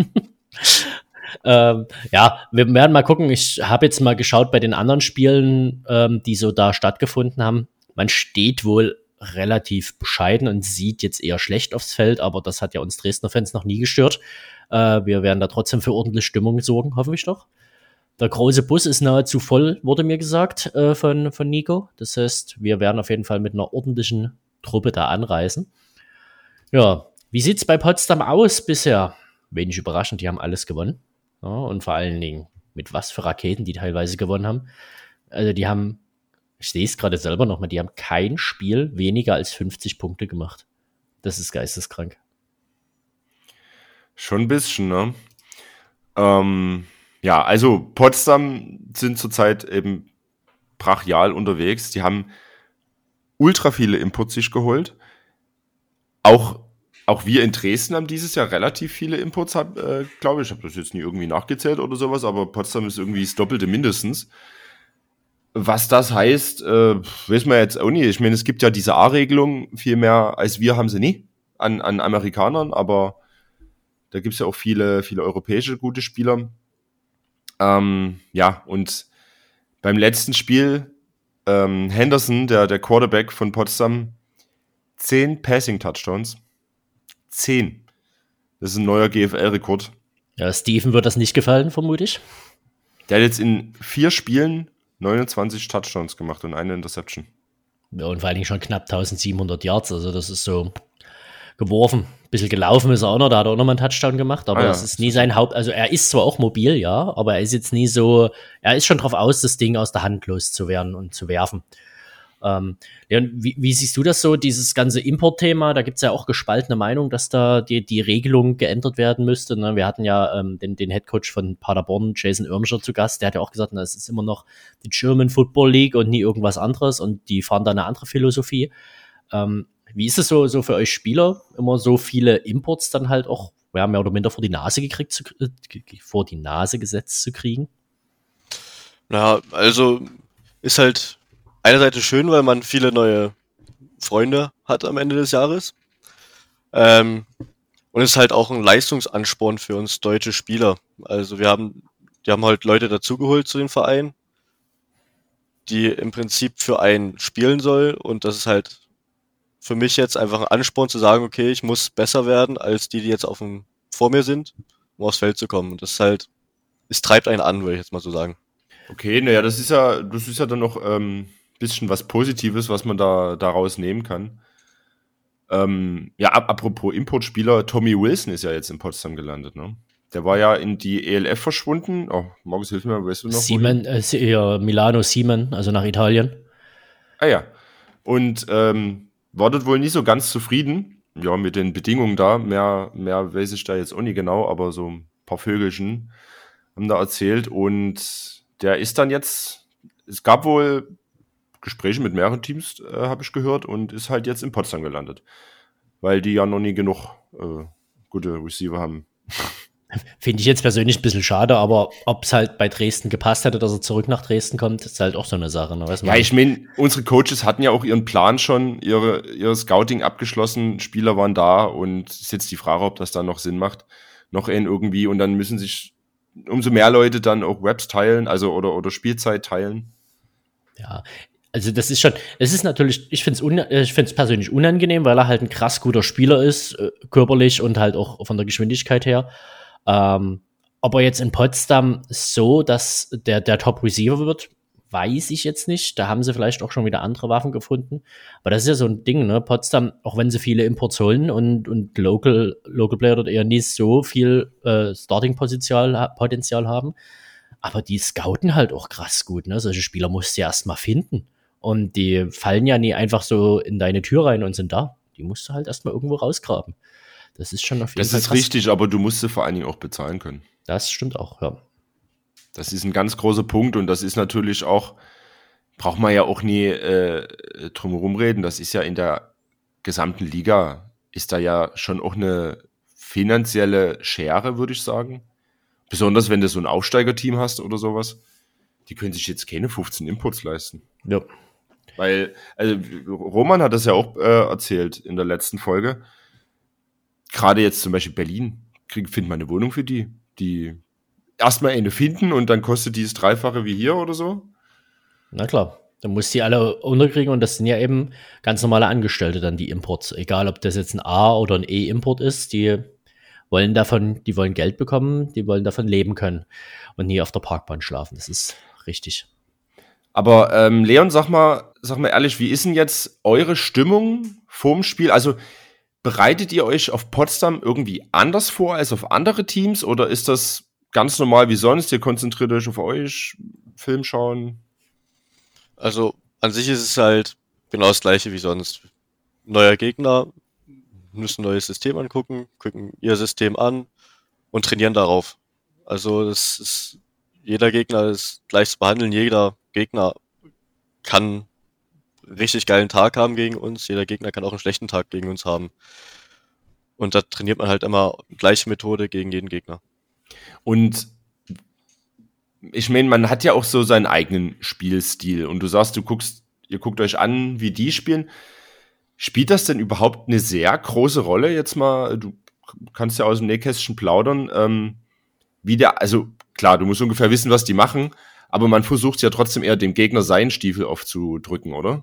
ähm, ja, wir werden mal gucken. Ich habe jetzt mal geschaut bei den anderen Spielen, ähm, die so da stattgefunden haben. Man steht wohl relativ bescheiden und sieht jetzt eher schlecht aufs Feld, aber das hat ja uns Dresdner Fans noch nie gestört. Äh, wir werden da trotzdem für ordentliche Stimmung sorgen, hoffe ich doch. Der große Bus ist nahezu voll, wurde mir gesagt, äh, von, von Nico. Das heißt, wir werden auf jeden Fall mit einer ordentlichen Truppe da anreisen. Ja, wie sieht's bei Potsdam aus bisher? Wenig überraschend, die haben alles gewonnen. Ja, und vor allen Dingen, mit was für Raketen die teilweise gewonnen haben. Also die haben, ich sehe es gerade selber nochmal, die haben kein Spiel weniger als fünfzig Punkte gemacht. Das ist geisteskrank. Schon ein bisschen, ne? Ähm, ja, also Potsdam sind zurzeit eben brachial unterwegs. Die haben ultra viele Inputs sich geholt. Auch, auch wir in Dresden haben dieses Jahr relativ viele Inputs, äh, glaube ich. Ich habe das jetzt nie irgendwie nachgezählt oder sowas, aber Potsdam ist irgendwie das Doppelte mindestens. Was das heißt, äh, weiß man jetzt auch nicht. Ich meine, es gibt ja diese A-Regelung, viel mehr als wir haben sie nie an, an Amerikanern, aber da gibt es ja auch viele, viele europäische gute Spieler. Ähm, ja, und beim letzten Spiel ähm, Henderson, der, der Quarterback von Potsdam, zehn Passing-Touchdowns. Zehn. Das ist ein neuer G F L-Rekord. Ja, Steven wird das nicht gefallen, vermute ich. Der hat jetzt in vier Spielen neunundzwanzig Touchdowns gemacht und eine Interception. Ja, und vor allen Dingen schon knapp eintausendsiebenhundert Yards. Also das ist so geworfen. Ein bisschen gelaufen ist er auch noch, da hat er auch noch mal einen Touchdown gemacht, aber ah, ja. Das ist nie sein Haupt, also er ist zwar auch mobil, ja, aber er ist jetzt nie so, er ist schon drauf aus, das Ding aus der Hand loszuwerden und zu werfen. Ähm, Leon, wie, wie siehst du das so, dieses ganze Import-Thema? Da gibt es ja auch gespaltene Meinung, dass da die, die Regelung geändert werden müsste. Ne? Wir hatten ja ähm, den, den Headcoach von Paderborn, Jason Irmscher, zu Gast, der hat ja auch gesagt, na, es ist immer noch die German Football League und nie irgendwas anderes und die fahren da eine andere Philosophie. Ähm, Wie ist es so, so für euch Spieler, immer so viele Imports dann halt auch, ja, mehr oder minder vor die Nase gekriegt, zu, äh, vor die Nase gesetzt zu kriegen? Na, also ist halt einerseits schön, weil man viele neue Freunde hat am Ende des Jahres. Ähm, und ist halt auch ein Leistungsansporn für uns deutsche Spieler. Also wir haben, die haben halt Leute dazugeholt zu dem Verein, die im Prinzip für einen spielen soll und das ist halt für mich jetzt einfach ein Ansporn zu sagen, okay, ich muss besser werden als die, die jetzt auf dem, vor mir sind, um aufs Feld zu kommen. Und das ist halt, es treibt einen an, würde ich jetzt mal so sagen. Okay, naja, das ist ja, das ist ja dann noch ein ähm, bisschen was Positives, was man da daraus nehmen kann. Ähm, ja, ap- apropos Importspieler, Tommy Wilson ist ja jetzt in Potsdam gelandet, ne? Der war ja in die E L F verschwunden. Oh, Markus, hilf mir, weißt du noch? Siemen, äh, ja, Milano Siemen, also nach Italien. Ah ja. Und ähm, war dort wohl nicht so ganz zufrieden. Ja, mit den Bedingungen da. Mehr, mehr weiß ich da jetzt auch nicht genau, aber so ein paar Vögelchen haben da erzählt. Und der ist dann jetzt, es gab wohl Gespräche mit mehreren Teams, äh, habe ich gehört, und ist halt jetzt in Potsdam gelandet. Weil die ja noch nie genug äh, gute Receiver haben. Finde ich jetzt persönlich ein bisschen schade, aber ob es halt bei Dresden gepasst hätte, dass er zurück nach Dresden kommt, ist halt auch so eine Sache. Ne? Weiß man Ja, nicht. ich meine, unsere Coaches hatten ja auch ihren Plan schon, ihre, ihr Scouting abgeschlossen, Spieler waren da, und es ist jetzt die Frage, ob das dann noch Sinn macht, noch einen irgendwie, und dann müssen sich umso mehr Leute dann auch Reps teilen, also oder, oder Spielzeit teilen. Ja, also das ist schon, es ist natürlich, ich finde es un, ich find's persönlich unangenehm, weil er halt ein krass guter Spieler ist, äh, körperlich und halt auch von der Geschwindigkeit her. Ähm, ob er jetzt in Potsdam so, dass der, der Top-Receiver wird, weiß ich jetzt nicht. Da haben sie vielleicht auch schon wieder andere Waffen gefunden. Aber das ist ja so ein Ding, ne? Potsdam, auch wenn sie viele Imports holen und, und Local, Local Player dort eher nicht so viel äh, Starting-Potenzial Potenzial haben, aber die scouten halt auch krass gut, ne? Solche Spieler musst du ja erst mal finden. Und die fallen ja nie einfach so in deine Tür rein und sind da. Die musst du halt erst mal irgendwo rausgraben. Das ist schon auf jeden Das Fall ist krass. richtig, aber du musst sie vor allen Dingen auch bezahlen können. Das stimmt auch, ja. Das ist ein ganz großer Punkt, und das ist natürlich auch, braucht man ja auch nie äh, drum herum reden, das ist ja in der gesamten Liga, ist da ja schon auch eine finanzielle Schere, würde ich sagen. Besonders wenn du so ein Aufsteigerteam hast oder sowas. Die können sich jetzt keine fünfzehn Inputs leisten. Ja. Weil, also Roman hat das ja auch äh, erzählt in der letzten Folge. Gerade jetzt zum Beispiel Berlin, krieg, findet man eine Wohnung für die, die erstmal eine finden, und dann kostet die das Dreifache wie hier oder so. Na klar, dann musst du die alle unterkriegen, und das sind ja eben ganz normale Angestellte dann, die Imports. Egal, ob das jetzt ein A- oder ein E-Import ist, die wollen davon, die wollen Geld bekommen, die wollen davon leben können und nie auf der Parkbahn schlafen. Das ist richtig. Aber ähm, Leon, sag mal, sag mal ehrlich, wie ist denn jetzt eure Stimmung vorm Spiel? Also bereitet ihr euch auf Potsdam irgendwie anders vor als auf andere Teams, oder ist das ganz normal wie sonst? Ihr konzentriert euch auf euch, Film schauen? Also an sich ist es halt genau das gleiche wie sonst. Neuer Gegner, müssen ein neues System angucken, gucken ihr System an und trainieren darauf. Also das ist, jeder Gegner ist gleich zu behandeln, jeder Gegner kann einen richtig geilen Tag haben gegen uns, jeder Gegner kann auch einen schlechten Tag gegen uns haben. Und da trainiert man halt immer gleiche Methode gegen jeden Gegner. Und ich meine, man hat ja auch so seinen eigenen Spielstil, und du sagst, du guckst, ihr guckt euch an, wie die spielen. Spielt das denn überhaupt eine sehr große Rolle? Jetzt mal, du kannst ja aus dem Nähkästchen plaudern. Ähm, wie der, also klar, du musst ungefähr wissen, was die machen, aber man versucht ja trotzdem eher dem Gegner seinen Stiefel aufzudrücken, oder?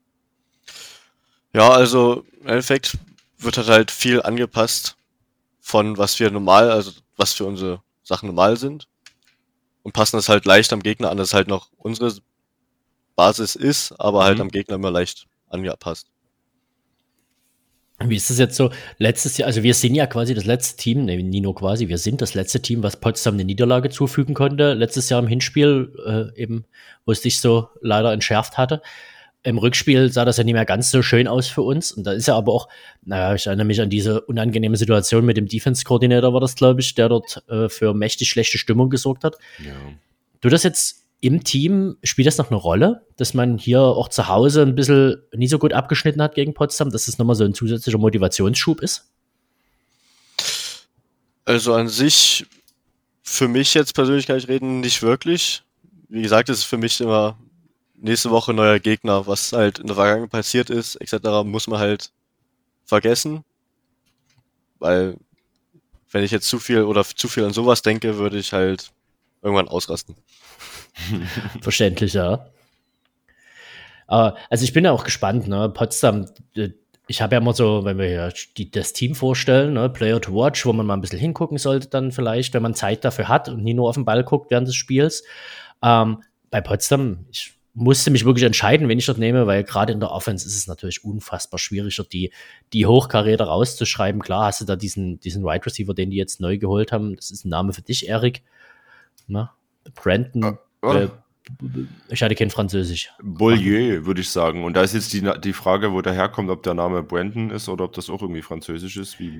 Ja, also im Endeffekt wird halt, halt viel angepasst von was wir normal, also was für unsere Sachen normal sind, und passen das halt leicht am Gegner an, dass es halt noch unsere Basis ist, aber halt Mhm. am Gegner immer leicht angepasst. Wie ist das jetzt so? Letztes Jahr, also wir sind ja quasi das letzte Team, nee, nie nur quasi, wir sind das letzte Team, was Potsdam eine Niederlage zufügen konnte. Letztes Jahr im Hinspiel, äh, eben, wo es sich so leider entschärft hatte. Im Rückspiel sah das ja nicht mehr ganz so schön aus für uns. Und da ist ja aber auch, naja, ich erinnere mich an diese unangenehme Situation mit dem Defense-Koordinator, war das, glaube ich, der dort äh, für mächtig schlechte Stimmung gesorgt hat. Ja. Du das jetzt im Team, spielt das noch eine Rolle, dass man hier auch zu Hause ein bisschen nie so gut abgeschnitten hat gegen Potsdam, dass es nochmal so ein zusätzlicher Motivationsschub ist? Also an sich, für mich jetzt persönlich kann ich reden, nicht wirklich. Wie gesagt, es ist für mich immer nächste Woche neuer Gegner. Was halt in der Vergangenheit passiert ist, et cetera, muss man halt vergessen. Weil, wenn ich jetzt zu viel oder zu viel an sowas denke, würde ich halt irgendwann ausrasten. Verständlich, ja. Aber, also ich bin ja auch gespannt, ne? Potsdam, äh, ich habe ja immer so, wenn wir hier die, das Team vorstellen, ne, Player to Watch, wo man mal ein bisschen hingucken sollte dann vielleicht, wenn man Zeit dafür hat und nie nur auf den Ball guckt während des Spiels. Ähm, bei Potsdam, ich musste mich wirklich entscheiden, wen ich dort nehme, weil gerade in der Offense ist es natürlich unfassbar schwierig, dort die, die Hochkaräter rauszuschreiben. Klar hast du da diesen, diesen Wide Receiver, den die jetzt neu geholt haben. Das ist ein Name für dich, Erik. Na, Brandon. Oh. Äh, ich hatte kein Französisch. Beaulieu, würde ich sagen. Und da ist jetzt die, die Frage, wo der herkommt, ob der Name Brandon ist oder ob das auch irgendwie französisch ist, wie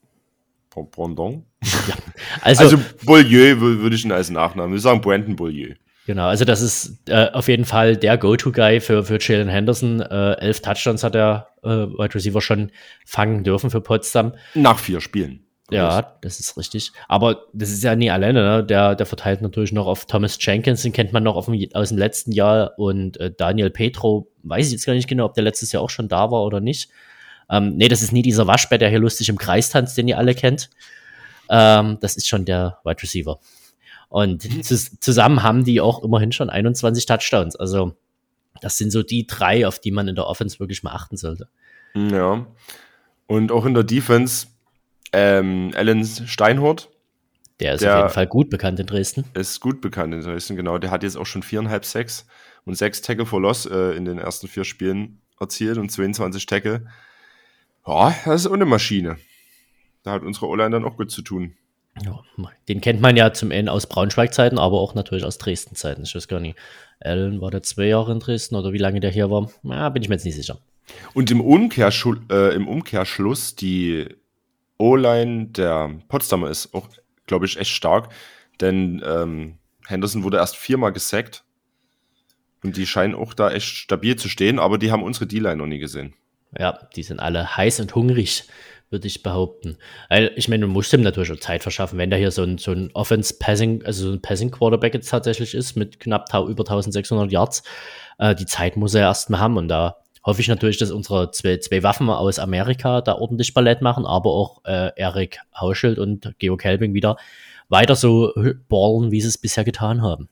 Brandon. Ja, also, also Beaulieu würde ich ihn als Nachnamen. Wir sagen Brandon Beaulieu. Genau, also das ist äh, auf jeden Fall der Go-To-Guy für, für Jalen Henderson. Äh, elf Touchdowns hat der äh, Wide Receiver schon fangen dürfen für Potsdam. Nach vier Spielen. Ja, das ist richtig. Aber das ist ja nie alleine, ne? Der, der verteilt natürlich noch auf Thomas Jenkins, den kennt man noch auf dem, aus dem letzten Jahr. Und äh, Daniel Petro, weiß ich jetzt gar nicht genau, ob der letztes Jahr auch schon da war oder nicht. Ähm, nee, das ist nie dieser Waschbär, der hier lustig im Kreis tanzt, den ihr alle kennt. Ähm, das ist schon der Wide Receiver. Und zu, zusammen haben die auch immerhin schon einundzwanzig Touchdowns. Also das sind so die drei, auf die man in der Offense wirklich mal achten sollte. Ja. Und auch in der Defense ähm, Alan Steinhort. Der ist der auf jeden Fall gut bekannt in Dresden. Ist gut bekannt in Dresden, genau. Der hat jetzt auch schon viereinhalb Sacks und sechs Tackle for Loss äh, in den ersten vier Spielen erzielt und zweiundzwanzig Tackle. Ja, das ist auch eine Maschine. Da hat unsere O-Line dann auch gut zu tun. Ja, den kennt man ja zum Ende aus Braunschweig-Zeiten, aber auch natürlich aus Dresden-Zeiten. Ich weiß gar nicht, Allen war der zwei Jahre in Dresden oder wie lange der hier war? Ja, bin ich mir jetzt nicht sicher. Und im, Umkehrschlu- äh, im Umkehrschluss, die O-Line der Potsdamer ist auch, glaube ich, echt stark, denn ähm, Henderson wurde erst viermal gesackt und die scheinen auch da echt stabil zu stehen, aber die haben unsere D-Line noch nie gesehen. Ja, die sind alle heiß und hungrig, würde ich behaupten. Weil, ich meine, du musst ihm natürlich auch Zeit verschaffen, wenn da hier so ein, so ein Offense-Passing, also so ein Passing-Quarterback jetzt tatsächlich ist, mit knapp ta- über eintausendsechshundert Yards, äh, die Zeit muss er erst mal haben und da hoffe ich natürlich, dass unsere zwei, zwei Waffen aus Amerika da ordentlich Ballett machen, aber auch äh, Erik Hauschild und Geo Kelbing wieder weiter so ballen, wie sie es bisher getan haben.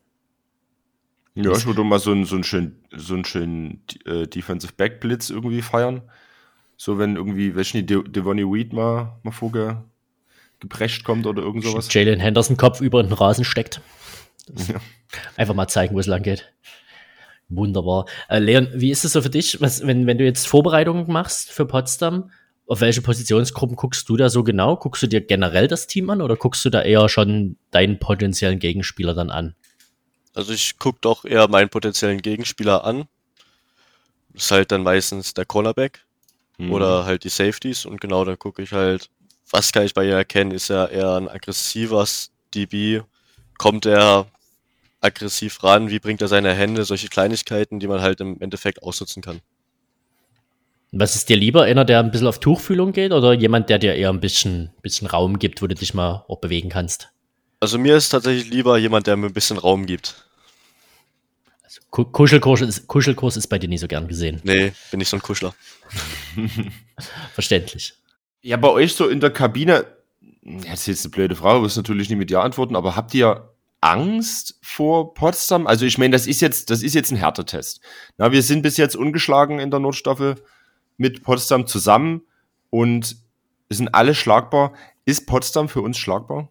Ja, ich würde mal so einen, so einen schönen, so einen schönen äh, Defensive Back Blitz irgendwie feiern. So, wenn irgendwie, weiß nicht, De- Devonny Weed mal, mal vorge geprescht kommt oder irgend sowas. Jalen Henderson Kopf über den Rasen steckt. Ja. Einfach mal zeigen, wo es lang geht. Wunderbar. Äh, Leon, wie ist es so für dich, was, wenn, wenn du jetzt Vorbereitungen machst für Potsdam? Auf welche Positionsgruppen guckst du da so genau? Guckst du dir generell das Team an oder guckst du da eher schon deinen potenziellen Gegenspieler dann an? Also ich gucke doch eher meinen potenziellen Gegenspieler an. Das ist halt dann meistens der Cornerback mhm. oder halt die Safeties und genau dann gucke ich halt, was kann ich bei ihr erkennen? Ist er eher ein aggressiver D B? Kommt er aggressiv ran? Wie bringt er seine Hände? Solche Kleinigkeiten, die man halt im Endeffekt ausnutzen kann. Was ist dir lieber? Einer, der ein bisschen auf Tuchfühlung geht oder jemand, der dir eher ein bisschen, bisschen Raum gibt, wo du dich mal auch bewegen kannst? Also mir ist tatsächlich lieber jemand, der mir ein bisschen Raum gibt. Also Kuschelkurs ist, Kuschelkurs ist bei dir nicht so gern gesehen. Nee, bin ich so ein Kuschler. Verständlich. Ja, bei euch so in der Kabine, das ist jetzt eine blöde Frage, wirst natürlich nicht mit Ja antworten, aber habt ihr Angst vor Potsdam? Also ich meine, das ist jetzt, das ist jetzt ein Härtetest. Na, wir sind bis jetzt ungeschlagen in der Nordstaffel mit Potsdam zusammen und sind alle schlagbar. Ist Potsdam für uns schlagbar?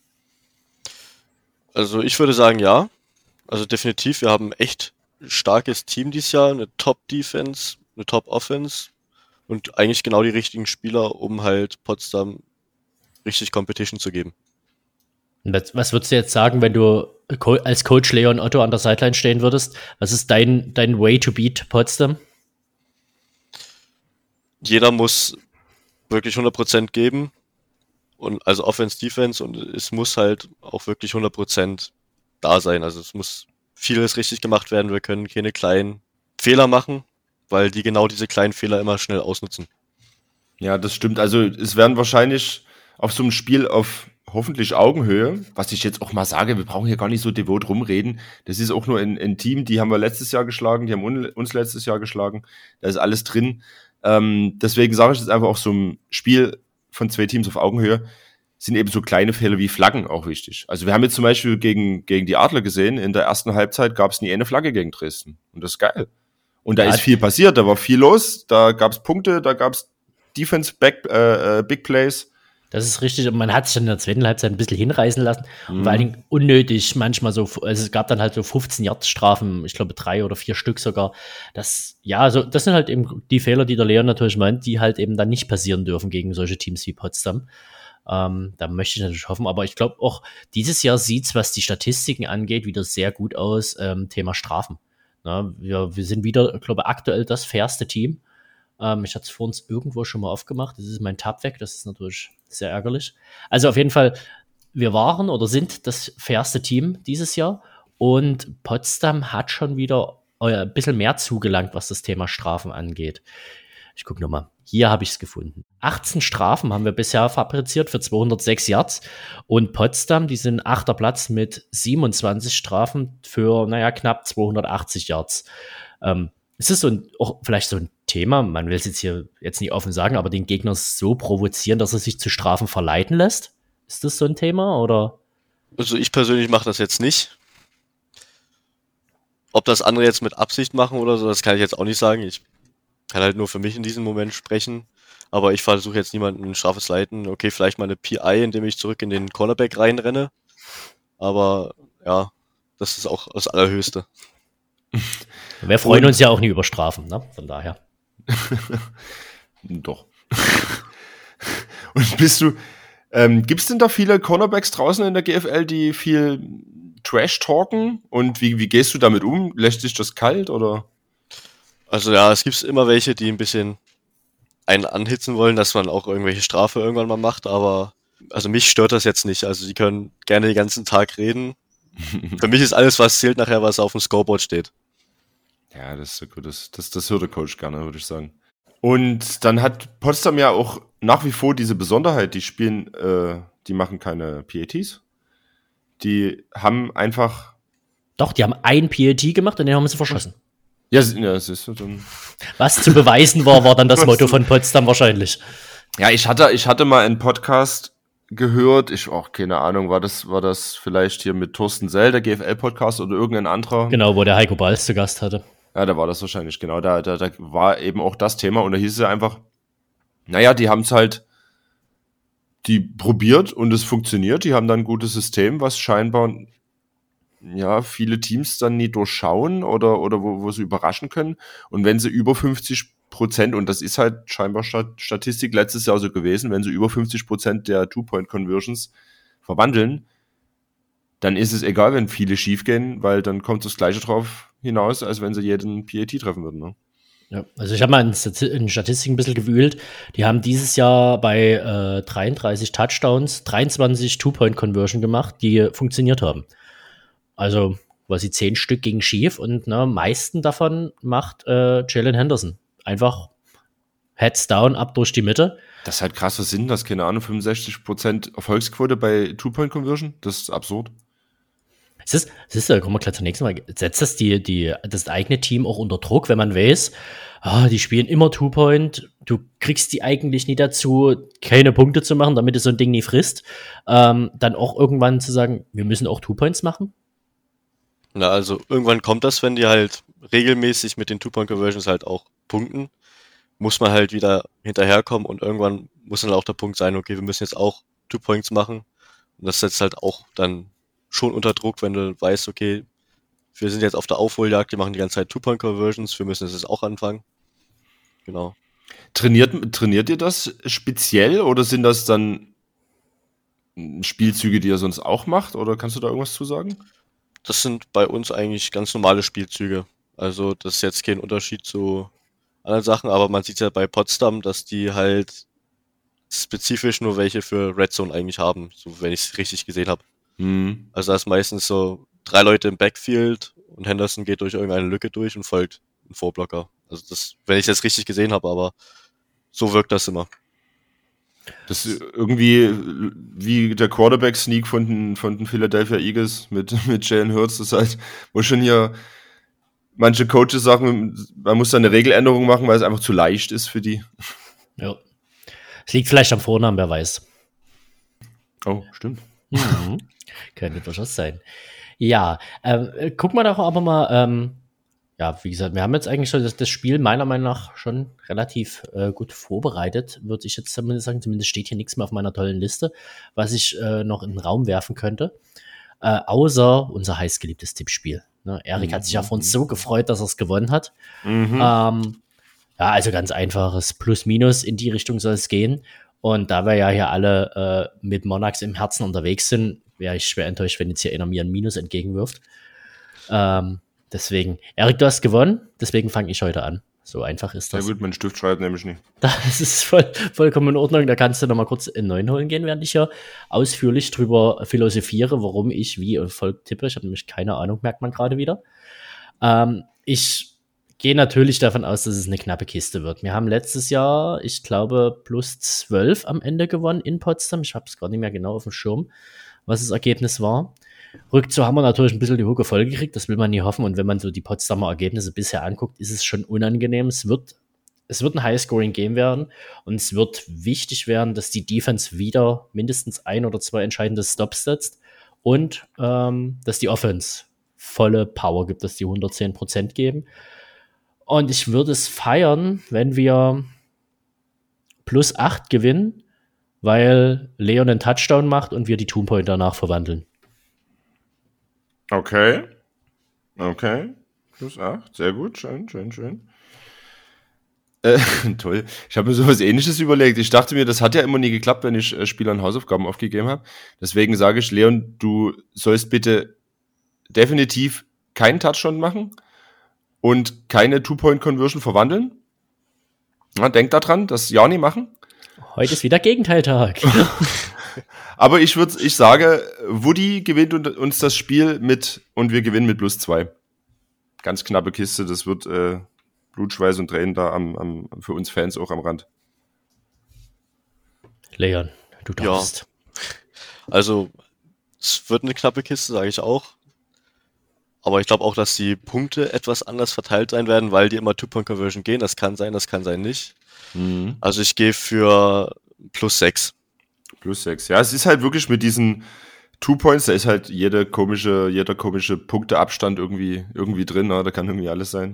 Also ich würde sagen, ja. Also definitiv, wir haben echt ein starkes Team dieses Jahr, eine Top-Defense, eine Top-Offense und eigentlich genau die richtigen Spieler, um halt Potsdam richtig Competition zu geben. Was, was würdest du jetzt sagen, wenn du als Coach Leon Otto an der Sideline stehen würdest? Was ist dein, dein Way to beat Potsdam? Jeder muss wirklich hundert Prozent geben. Und also Offense, Defense und es muss halt auch wirklich hundert Prozent da sein. Also es muss vieles richtig gemacht werden. Wir können keine kleinen Fehler machen, weil die genau diese kleinen Fehler immer schnell ausnutzen. Ja, das stimmt. Also es werden wahrscheinlich auf so einem Spiel auf hoffentlich Augenhöhe, was ich jetzt auch mal sage, wir brauchen hier gar nicht so devot rumreden. Das ist auch nur ein, ein Team, die haben wir letztes Jahr geschlagen, die haben un- uns letztes Jahr geschlagen. Da ist alles drin. Ähm, deswegen sage ich jetzt einfach, auf so einem Spiel von zwei Teams auf Augenhöhe sind eben so kleine Fehler wie Flaggen auch wichtig. Also wir haben jetzt zum Beispiel gegen, gegen die Adler gesehen, in der ersten Halbzeit gab es nie eine Flagge gegen Dresden. Und das ist geil. Und da Ja. ist viel passiert, da war viel los, da gab es Punkte, da gab es Defense, Back, äh, äh, Big Plays. Das ist richtig. Und man hat sich dann in der zweiten Halbzeit ein bisschen hinreißen lassen. Mhm. Und vor allen Dingen unnötig manchmal so, also es gab dann halt so fünfzehn-Yard-Strafen, ich glaube drei oder vier Stück sogar. Das, ja, also das sind halt eben die Fehler, die der Leon natürlich meint, die halt eben dann nicht passieren dürfen gegen solche Teams wie Potsdam. Ähm, da möchte ich natürlich hoffen. Aber ich glaube auch, dieses Jahr sieht es, was die Statistiken angeht, wieder sehr gut aus. Ähm, Thema Strafen. Na, wir, wir sind wieder, glaube ich, aktuell das fairste Team. Ähm, ich hatte es vor uns irgendwo schon mal aufgemacht. Das ist mein Tab weg. Das ist natürlich sehr ärgerlich. Also auf jeden Fall, wir waren oder sind das fairste Team dieses Jahr. Und Potsdam hat schon wieder ein bisschen mehr zugelangt, was das Thema Strafen angeht. Ich gucke nochmal. Hier habe ich es gefunden. achtzehn Strafen haben wir bisher fabriziert für zweihundertsechs Yards. Und Potsdam, die sind achter Platz mit siebenundzwanzig Strafen für, naja, knapp zweihundertachtzig Yards. Ähm, ist es so ein, auch vielleicht so ein Thema, man will es jetzt hier jetzt nicht offen sagen, aber den Gegner so provozieren, dass er sich zu Strafen verleiten lässt? Ist das so ein Thema, oder? Also ich persönlich mache das jetzt nicht. Ob das andere jetzt mit Absicht machen oder so, das kann ich jetzt auch nicht sagen. Ich kann halt nur für mich in diesem Moment sprechen. Aber ich versuche jetzt niemanden ein strafes Leiten. Okay, vielleicht mal eine P I, indem ich zurück in den Cornerback reinrenne. Aber ja, das ist auch das Allerhöchste. Wir freuen uns ja auch nie über Strafen, ne? Von daher. Doch. Und bist du, ähm, gibt es denn da viele Cornerbacks draußen in der G F L, die viel Trash talken? Und wie, wie gehst du damit um? Lässt dich das kalt oder? Also ja, es gibt immer welche, die ein bisschen einen anhitzen wollen, dass man auch irgendwelche Strafe irgendwann mal macht, aber also mich stört das jetzt nicht. Also die können gerne den ganzen Tag reden. Für mich ist alles, was zählt, nachher, was auf dem Scoreboard steht. Ja, das ist so gut. Das, das, das hört der Coach gerne, würde ich sagen. Und dann hat Potsdam ja auch nach wie vor diese Besonderheit, die spielen, äh, die machen keine P A Ts. Die haben einfach... Doch, die haben ein P A T gemacht und den haben sie verschossen. Ja, ja, es ist so dann. Was zu beweisen war, war dann das Motto von Potsdam wahrscheinlich. Ja, ich hatte, ich hatte mal einen Podcast gehört, ich auch keine Ahnung, war das, war das vielleicht hier mit Thorsten Sell, der G F L-Podcast oder irgendein anderer? Genau, wo der Heiko Balz zu Gast hatte. Ja, da war das wahrscheinlich, genau, da, da, da war eben auch das Thema und da hieß es einfach, naja, die haben es halt, die probiert und es funktioniert, die haben dann ein gutes System, was scheinbar ja, viele Teams dann nie durchschauen oder, oder wo, wo sie überraschen können. Und wenn sie über fünfzig Prozent, und das ist halt scheinbar Stat- Statistik letztes Jahr so gewesen, wenn sie über fünfzig Prozent der Two-Point-Conversions verwandeln, dann ist es egal, wenn viele schief gehen, weil dann kommt das Gleiche drauf hinaus, als wenn sie jeden P A T treffen würden. Ne? Ja, also ich habe mal in, Stati- in Statistiken ein bisschen gewühlt. Die haben dieses Jahr bei äh, dreiunddreißig Touchdowns dreiundzwanzig Two-Point-Conversion gemacht, die funktioniert haben. Also quasi zehn Stück gingen schief und ne, meisten davon macht äh, Jalen Henderson. Einfach Heads down, ab durch die Mitte. Das ist halt krass, was sind das? Keine Ahnung, fünfundsechzig Prozent Erfolgsquote bei Two-Point-Conversion? Das ist absurd. Es ist, es ist, kommen wir gleich zum nächsten Mal. Setzt das die, die, das eigene Team auch unter Druck, wenn man weiß, ah, die spielen immer Two-Point, du kriegst die eigentlich nie dazu, keine Punkte zu machen, damit du so ein Ding nie frisst. Ähm, dann auch irgendwann zu sagen, wir müssen auch Two-Points machen? Na, also irgendwann kommt das, wenn die halt regelmäßig mit den Two-Point-Conversions halt auch punkten, muss man halt wieder hinterherkommen und irgendwann muss dann auch der Punkt sein, okay, wir müssen jetzt auch Two-Points machen. Und das setzt halt auch dann schon unter Druck, wenn du weißt, okay, wir sind jetzt auf der Aufholjagd, die machen die ganze Zeit Two-Point-Conversions, wir müssen jetzt auch anfangen. Genau. Trainiert, trainiert ihr das speziell oder sind das dann Spielzüge, die ihr sonst auch macht? Oder kannst du da irgendwas zu sagen? Das sind bei uns eigentlich ganz normale Spielzüge. Also das ist jetzt kein Unterschied zu anderen Sachen, aber man sieht ja bei Potsdam, dass die halt spezifisch nur welche für Red Zone eigentlich haben, so wenn ich es richtig gesehen habe. Hm. Also da ist meistens so drei Leute im Backfield und Henderson geht durch irgendeine Lücke durch und folgt ein Vorblocker. Also das, wenn ich es jetzt richtig gesehen habe, aber so wirkt das immer. Das ist irgendwie wie der Quarterback-Sneak von den, von den Philadelphia Eagles mit, mit Jalen Hurts. Das ist halt, wo schon hier manche Coaches sagen, man muss da eine Regeländerung machen, weil es einfach zu leicht ist für die. Ja. Es liegt vielleicht am Vornamen, wer weiß. Oh, stimmt. Mhm. Könnte durchaus sein. Ja, ähm, guck mal doch aber mal, ähm, ja, wie gesagt, wir haben jetzt eigentlich schon das, das Spiel meiner Meinung nach schon relativ äh, gut vorbereitet, würde ich jetzt zumindest sagen. Zumindest steht hier nichts mehr auf meiner tollen Liste, was ich äh, noch in den Raum werfen könnte. Äh, außer unser heißgeliebtes Tippspiel. Ne? Erik mhm. hat sich ja von uns so gefreut, dass er es gewonnen hat. Mhm. Ähm, ja, also ganz einfaches Plus-Minus, in die Richtung soll es gehen. Und da wir ja hier alle äh, mit Monarchs im Herzen unterwegs sind, wäre ich schwer enttäuscht, wenn jetzt hier einer mir ein Minus entgegenwirft. Ähm, Deswegen, Erik, du hast gewonnen, deswegen fange ich heute an. So einfach ist das. Ja gut, mein Stift schreibt nämlich nicht. Das ist voll, vollkommen in Ordnung. Da kannst du noch mal kurz in neuen holen gehen, während ich hier ausführlich drüber philosophiere, warum ich wie Erfolg tippe. Ich habe nämlich keine Ahnung, merkt man gerade wieder. Ähm, ich gehe natürlich davon aus, dass es eine knappe Kiste wird. Wir haben letztes Jahr, ich glaube, plus zwölf am Ende gewonnen in Potsdam. Ich habe es gar nicht mehr genau auf dem Schirm, was das Ergebnis war. Rückzu haben wir natürlich ein bisschen die Hucke voll gekriegt, das will man nie hoffen. Und wenn man so die Potsdamer Ergebnisse bisher anguckt, ist es schon unangenehm. Es wird, es wird ein High-Scoring-Game werden und es wird wichtig werden, dass die Defense wieder mindestens ein oder zwei entscheidende Stops setzt und ähm, dass die Offense volle Power gibt, dass die hundertzehn Prozent geben. Und ich würde es feiern, wenn wir plus acht gewinnen, weil Leon einen Touchdown macht und wir die Two-Point danach verwandeln. Okay. Okay. Plus acht. Sehr gut. Schön, schön, schön. Äh, toll. Ich habe mir sowas Ähnliches überlegt. Ich dachte mir, das hat ja immer nie geklappt, wenn ich äh, Spielern Hausaufgaben aufgegeben habe. Deswegen sage ich, Leon, du sollst bitte definitiv keinen Touchdown machen und keine Two-Point-Conversion verwandeln. Ja, denk daran, das ja nicht machen. Heute ist wieder Gegenteiltag. Aber ich würde, ich sage, Woody gewinnt uns das Spiel mit und wir gewinnen mit plus zwei. Ganz knappe Kiste, das wird äh, Blut, Schweiß und Tränen da am, am, für uns Fans auch am Rand. Leon, du darfst. Ja. Also, es wird eine knappe Kiste, sage ich auch. Aber ich glaube auch, dass die Punkte etwas anders verteilt sein werden, weil die immer Two-Point-Conversion gehen. Das kann sein, das kann sein nicht. Mhm. Also ich gehe für plus sechs. Plus sechs. Ja, es ist halt wirklich mit diesen Two Points, da ist halt jede komische, jeder komische Punkteabstand irgendwie, irgendwie drin, ne? Da kann irgendwie alles sein.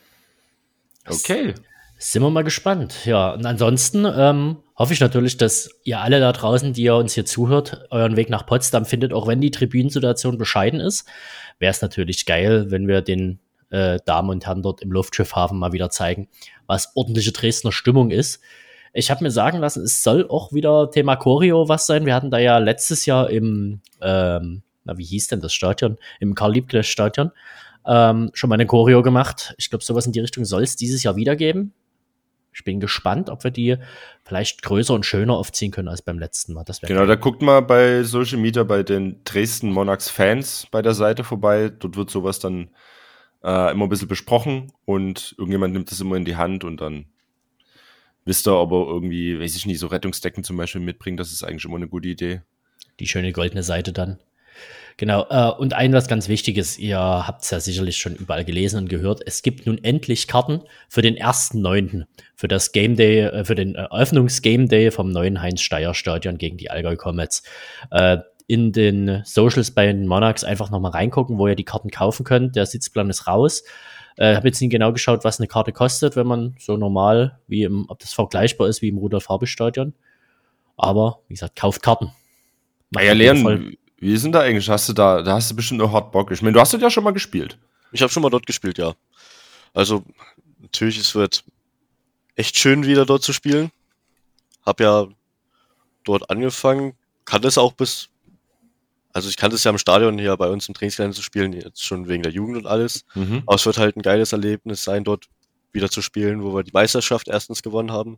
Okay. Sind wir mal gespannt. Ja, und ansonsten ähm, hoffe ich natürlich, dass ihr alle da draußen, die ihr uns hier zuhört, euren Weg nach Potsdam findet, auch wenn die Tribünensituation bescheiden ist. Wäre es natürlich geil, wenn wir den äh, Damen und Herren dort im Luftschiffhafen mal wieder zeigen, was ordentliche Dresdner Stimmung ist. Ich habe mir sagen lassen, es soll auch wieder Thema Choreo was sein. Wir hatten da ja letztes Jahr im, ähm, na wie hieß denn das Stadion? Im Karl-Liebknecht-Stadion ähm, schon mal eine Choreo gemacht. Ich glaube, sowas in die Richtung soll es dieses Jahr wieder geben. Ich bin gespannt, ob wir die vielleicht größer und schöner aufziehen können als beim letzten Mal. Das genau, geil. Da guckt mal bei Social Media bei den Dresden Monarchs Fans bei der Seite vorbei. Dort wird sowas dann äh, immer ein bisschen besprochen und irgendjemand nimmt das immer in die Hand und dann wisst ihr, ob er irgendwie, weiß ich nicht, so Rettungsdecken zum Beispiel mitbringt. Das ist eigentlich immer eine gute Idee. Die schöne goldene Seite dann. Genau, äh, und ein was ganz Wichtiges, ihr habt es ja sicherlich schon überall gelesen und gehört, es gibt nun endlich Karten für den ersten neunten für das Game Day, äh, für den Eröffnungs-Game Day vom neuen Heinz-Steier-Stadion gegen die Allgäu Comets. Äh, in den Socials bei den Monarchs einfach nochmal reingucken, wo ihr die Karten kaufen könnt. Der Sitzplan ist raus. Ich äh, habe jetzt nicht genau geschaut, was eine Karte kostet, wenn man so normal, wie im, ob das vergleichbar ist wie im Rudolf-Harbig-Stadion. Aber, wie gesagt, kauft Karten. Macht ja, Leon, wie sind da eigentlich? Hast du da, da hast du bestimmt noch hart Bock. Ich meine, du hast das ja schon mal gespielt. Ich habe schon mal dort gespielt, ja. Also, natürlich, es wird echt schön, wieder dort zu spielen. Hab ja dort angefangen, kann das auch bis, also ich kannte es ja im Stadion hier bei uns im Trainingsgelände zu spielen, jetzt schon wegen der Jugend und alles. Mhm. Aber es wird halt ein geiles Erlebnis sein, dort wieder zu spielen, wo wir die Meisterschaft erstens gewonnen haben.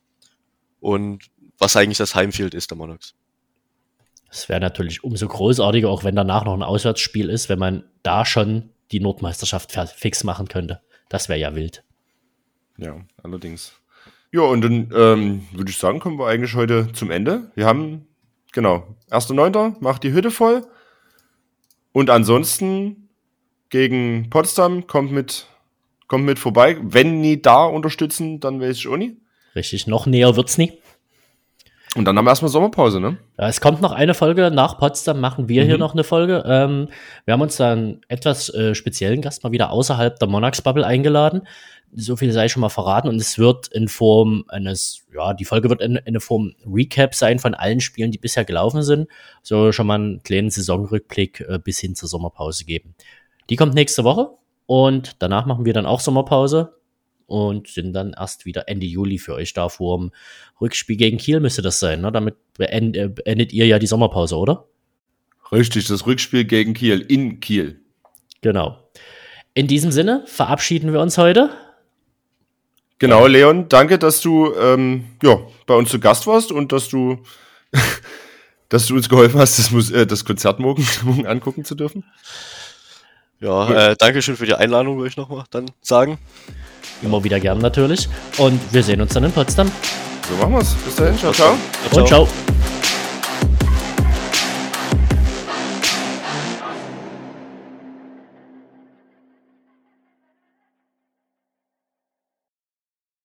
Und was eigentlich das Heimfield ist der Monarchs. Es wäre natürlich umso großartiger, auch wenn danach noch ein Auswärtsspiel ist, wenn man da schon die Nordmeisterschaft fix machen könnte. Das wäre ja wild. Ja, allerdings. Ja, und dann ähm, würde ich sagen, kommen wir eigentlich heute zum Ende. Wir haben, genau, erster neunter macht die Hütte voll. Und ansonsten gegen Potsdam kommt mit, kommt mit vorbei. Wenn nie da unterstützen, dann weiß ich auch nie. Richtig, noch näher wird's nie. Und dann haben wir erstmal Sommerpause, ne? Ja, es kommt noch eine Folge nach Potsdam, machen wir mhm. hier noch eine Folge. Ähm, wir haben uns da einen etwas äh, speziellen Gast mal wieder außerhalb der Monarchs-Bubble eingeladen. So viel sei schon mal verraten. Und es wird in Form eines, ja, die Folge wird in, in der Form Recap sein von allen Spielen, die bisher gelaufen sind. So schon mal einen kleinen Saisonrückblick äh, bis hin zur Sommerpause geben. Die kommt nächste Woche und danach machen wir dann auch Sommerpause. Und sind dann erst wieder Ende Juli für euch da vor dem Rückspiel gegen Kiel müsste das sein, ne? Damit beendet, beendet ihr ja die Sommerpause, oder? Richtig, das Rückspiel gegen Kiel, in Kiel. Genau. In diesem Sinne verabschieden wir uns heute. Genau, Leon, danke, dass du ähm, ja, bei uns zu Gast warst und dass du, dass du uns geholfen hast, das, Mus- äh, das Konzert morgen, morgen angucken zu dürfen. Ja, äh, danke schön für die Einladung, würde ich nochmal dann sagen. Immer wieder gern natürlich. Und wir sehen uns dann in Potsdam. So machen wir's. Bis dahin. Ciao, ciao. Und ciao.